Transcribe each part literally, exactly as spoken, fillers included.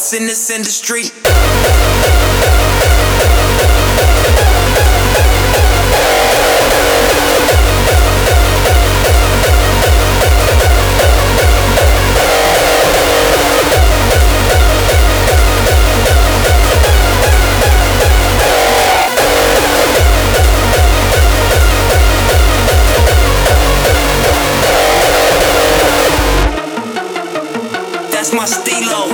us in this industry. That's my stilo.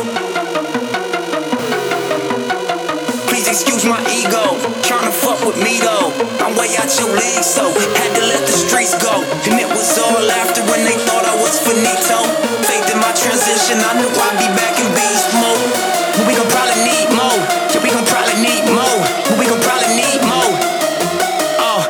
Please excuse my ego. Tryna fuck with me though. I'm way out your league, so had to let the streets go. And it was all after when they thought I was finito. Faith in my transition, I knew I'd be back in beast mode. But we gon' probably need more. Yeah, we gon' probably need more. But we gon' probably need more. Oh.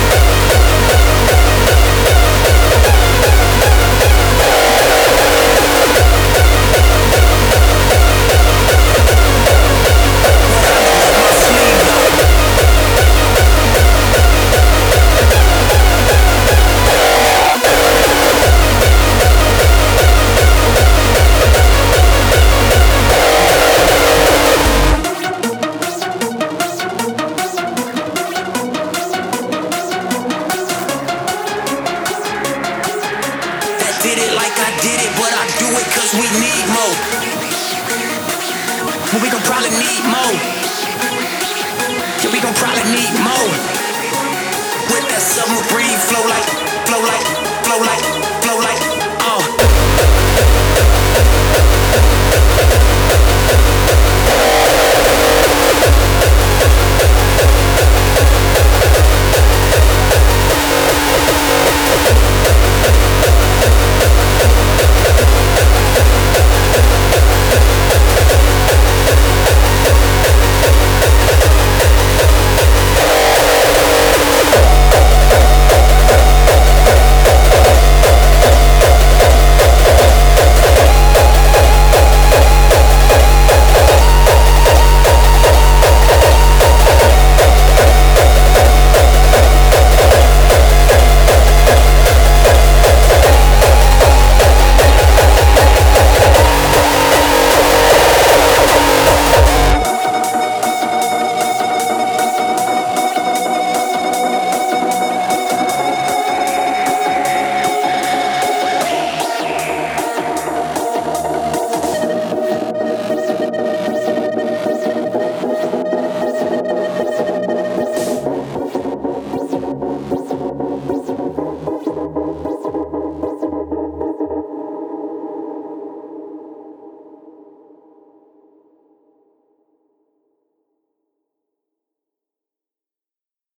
Did it like I did it, but I do it cause we need more. But we gon' probably need more. Yeah, we gon' probably need more. With that submarine flow like, flow like, flow like, flow like, oh.